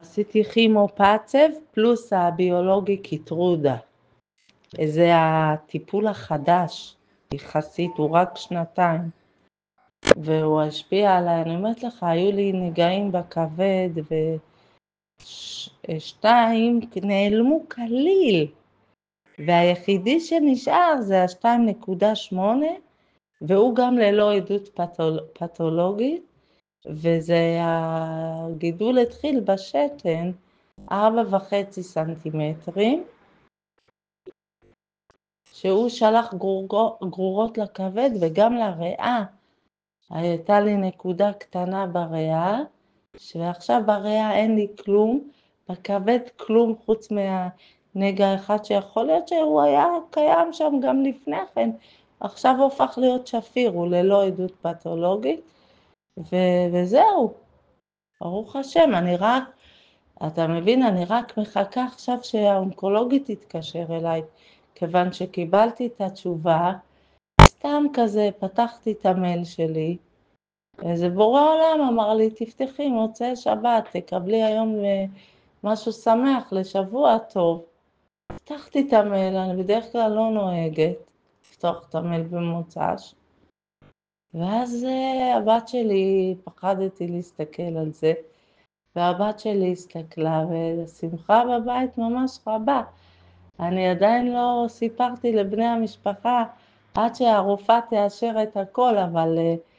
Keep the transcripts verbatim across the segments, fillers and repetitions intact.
עשיתי כימופצב פלוס הביולוגי קיטרודה. זה הטיפול החדש, יחסית, הוא רק שנתיים. והוא השפיע עליי, אני אומרת לך, היו לי נגעים בכבד, ושתיים נעלמו כליל. והיחידי שנשאר זה ה-שתיים נקודה שמונה, והוא גם ללא עדות פתול... פתולוגית, וזה הגידול התחיל בשתן, ארבע וחצי סנטימטרים, שהוא שלח גרור... גרורות לכבד וגם לריאה. הייתה לי נקודה קטנה בריאה, שעכשיו בריאה אין לי כלום, בכבד כלום חוץ מהנגע אחד שיכול להיות שהוא היה קיים שם גם לפני כן, עכשיו הופך להיות שפיר, הוא ללא עדות פתולוגית, ו- וזהו, ברוך השם, אני רק, אתה מבין, אני רק מחכה עכשיו שהאונקולוגית תתקשר אליי, כיוון שקיבלתי את התשובה, סתם כזה פתחתי את המייל שלי, איזה בורא עולם אמר לי, תפתחי מוצאי שבת, תקבלי היום משהו שמח לשבוע טוב. פתחתי את המייל, אני בדרך כלל לא נוהגת לפתוח את המייל במוצ"ש. ואז הבת שלי, פחדתי להסתכל על זה, והבת שלי הסתכלה, והשמחה בבית ממש רבה. אני עדיין לא סיפרתי לבני המשפחה, עד שהרופאה תאשר את הכל, אבל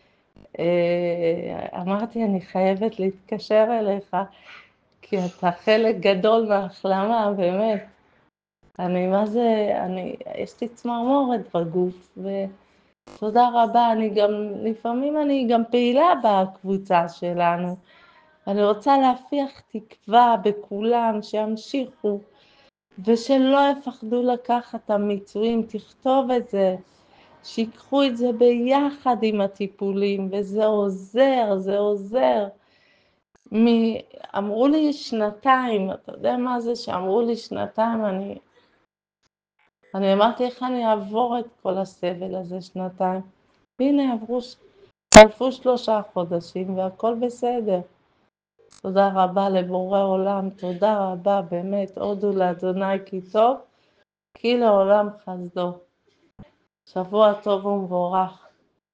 אמרתי, אני חייבת להתקשר אליך, כי אתה חלק גדול מההחלמה, באמת. אני, מה זה, אני, יש לי צמרמורת בגוף, ותודה רבה, אני גם, לפעמים אני גם פעילה בקבוצה שלנו. אני רוצה להפיח תקווה בכולם, שימשיכו, ושלא יפחדו לקחת את המיצויים, תכתוב את זה. שיקחו את זה ביחד עם הטיפולים, וזה עוזר, זה עוזר. מ... אמרו לי שנתיים, אתה יודע מה זה שאמרו לי שנתיים, אני... אני אמרתי איך אני אעבור את כל הסבל הזה שנתיים. והנה עברו, חלפו שלושה חודשים והכל בסדר. תודה רבה לבורא עולם, תודה רבה, באמת, הודו לאדוני כי טוב, כי לעולם חסדו. שבוע טוב ומבורך.